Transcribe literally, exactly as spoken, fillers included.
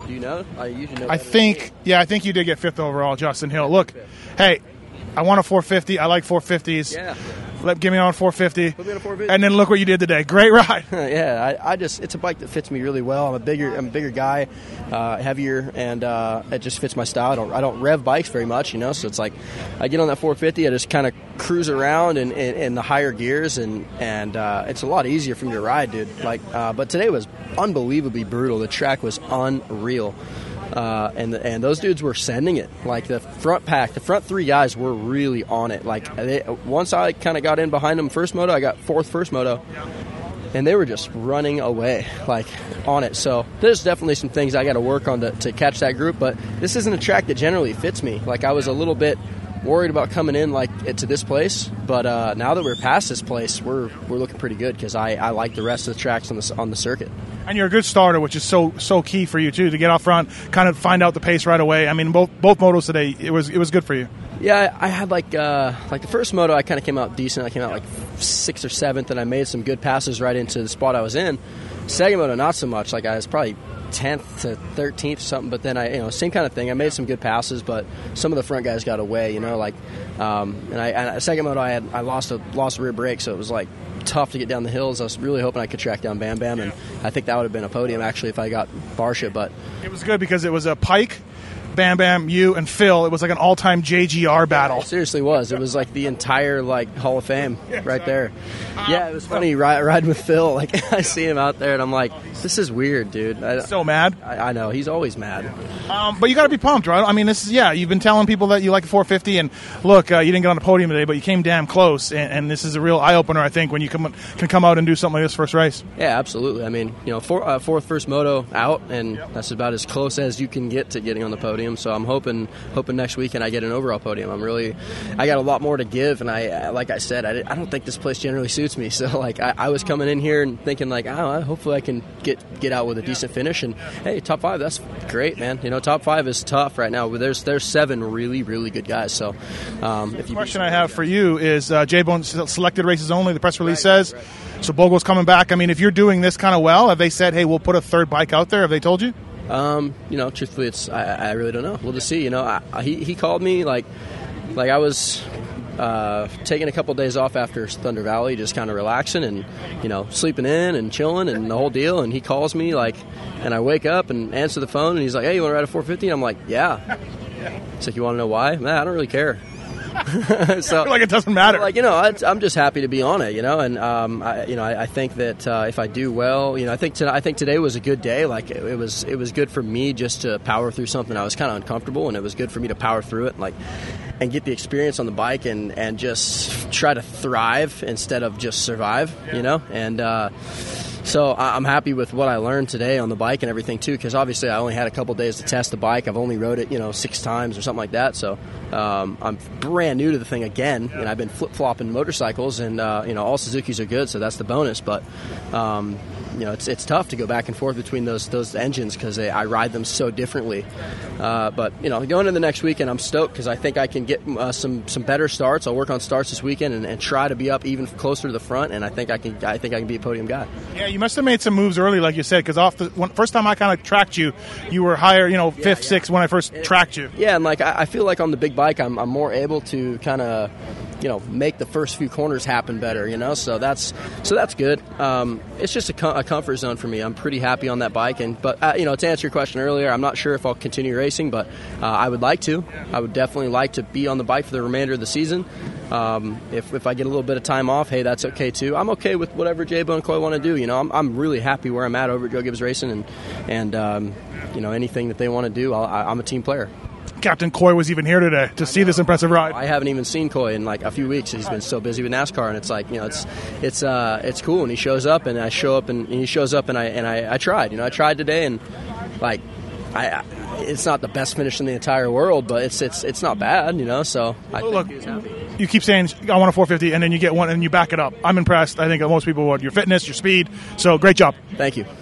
Do you know? I usually know. I think, yeah, I think you did get fifth overall, Justin Hill. Look, hey, I want a four fifty. I like four fifties. Yeah. Let, give me on four fifty. Put me on a four fifty. And then look what you did today. Great ride. yeah, I, I just it's a bike that fits me really well. I'm a bigger I'm a bigger guy, uh, heavier, and uh, it just fits my style. I don't I don't rev bikes very much, you know. So it's like I get on that four fifty, I just kind of cruise around in, in, in the higher gears, and and uh, it's a lot easier for me to ride, dude. Like, uh, but today was unbelievably brutal. The track was unreal. Uh, and the, and those dudes were sending it. Like the front pack, the front three guys were really on it. Like they, once I kind of got in behind them first moto, I got fourth first moto, and they were just running away, like on it. So there's definitely some things I got to work on to, to catch that group. But this isn't a track that generally fits me. Like I was a little bit worried about coming in like to this place, but uh, now that we're past this place, we're we're looking pretty good because I, I like the rest of the tracks on the on the circuit. And you're a good starter, which is so so key for you too, to get out front, kind of find out the pace right away. I mean, both both motos today, it was it was good for you. Yeah, I had like uh, like the first moto, I kind of came out decent. I came out like sixth or seventh, and I made some good passes right into the spot I was in. Second moto, not so much. Like I was probably tenth to thirteenth or something, but then I, you know, same kind of thing. I made some good passes, but some of the front guys got away, you know, like, um, and I, and second moto, I had, I lost a, lost a rear brake, so it was like tough to get down the hills. I was really hoping I could track down Bam Bam, and I think that would have been a podium actually if I got Barsha, but it was good because it was a Pike, Bam Bam, you, and Phil. It was like an all-time J G R battle. It seriously was. It was like the entire like Hall of Fame yeah, right exactly. there. Yeah, it was funny riding ride with Phil. Like I see him out there, and I'm like, this is weird, dude. I, so mad. I, I know he's always mad. Um, but you got to be pumped, right? I mean, this is yeah. You've been telling people that you like the four fifty, and look, uh, you didn't get on the podium today, but you came damn close. And, and this is a real eye opener, I think, when you come can come out and do something like this first race. Yeah, absolutely. I mean, you know, four, uh, fourth first moto out, and yep. that's about as close as you can get to getting on the podium. So I'm hoping. Hoping next weekend I get an overall podium. I'm really, I got a lot more to give, and I, like I said, I, I don't think this place generally suits me. So like I, I was coming in here and thinking like, oh, hopefully I can get get out with a decent finish. And hey, top five, that's great, man. You know, top five is tough right now. But there's there's seven really really good guys. So um, if the you question I have for you is uh, J-Bone selected races only. The press release right, says. Right, right. So Bogle's coming back. I mean, if you're doing this kind of well, have they said, hey, we'll put a third bike out there? Have they told you? Um, you know, truthfully, it's I, I really don't know. We'll just see. You know, I, I, he he called me like like I was uh, taking a couple days off after Thunder Valley, just kind of relaxing and you know sleeping in and chilling and the whole deal. And he calls me like, and I wake up and answer the phone, and he's like, "Hey, you want to ride a four fifty?" And I'm like, "Yeah." He's like, "You want to know why?" Man, I don't really care. So like it doesn't matter. Like you know, I, I'm just happy to be on it. You know, and um, I, you know, I, I think that uh, if I do well, you know, I think to, I think today was a good day. Like it, it was, it was good for me just to power through something. I was kind of uncomfortable, and it was good for me to power through it, like, and get the experience on the bike, and, and just try to thrive instead of just survive. You know, and. Uh, So I'm happy with what I learned today on the bike and everything too, because obviously I only had a couple days to test the bike. I've only rode it, you know, six times or something like that. So um, I'm brand new to the thing again, and I've been flip flopping motorcycles, and uh, you know, all Suzukis are good, so that's the bonus. But um, you know, it's it's tough to go back and forth between those those engines because I ride them so differently. Uh, but you know, going into the next weekend, I'm stoked because I think I can get uh, some some better starts. I'll work on starts this weekend and, and try to be up even closer to the front, and I think I can I think I can be a podium guy. Yeah, you must have made some moves early, like you said, because off the when, first time I kind of tracked you, you were higher, you know, fifth, yeah, yeah. sixth when I first it, tracked you. Yeah, and like I, I feel like on the big bike, I'm I'm more able to kind of, you know, make the first few corners happen better, you know. So that's so that's good. Um, it's just a, com- a comfort zone for me. I'm pretty happy on that bike, and but uh, you know, to answer your question earlier, I'm not sure if I'll continue racing, but uh, I would like to. I would definitely like to be on the bike for the remainder of the season. Um, if if I get a little bit of time off, hey, that's okay too. I'm okay with whatever J-Bone and Coy want to do. You know, I'm I'm really happy where I'm at over at Joe Gibbs Racing, and and um, you know, anything that they want to do, I'll, I, I'm a team player. Captain Coy was even here today to see this impressive ride. I haven't even seen Coy in like a few weeks. He's been so busy with NASCAR, and it's like, you know, it's it's uh it's cool. And he shows up, and I show up, and, and he shows up, and I and I, I tried. You know, I tried today, and like I, I it's not the best finish in the entire world, but it's it's it's not bad. You know, so I well, think look, he was happy. You keep saying I want a four fifty, and then you get one, and you back it up. I'm impressed. I think most people would. Your fitness, your speed. So great job. Thank you.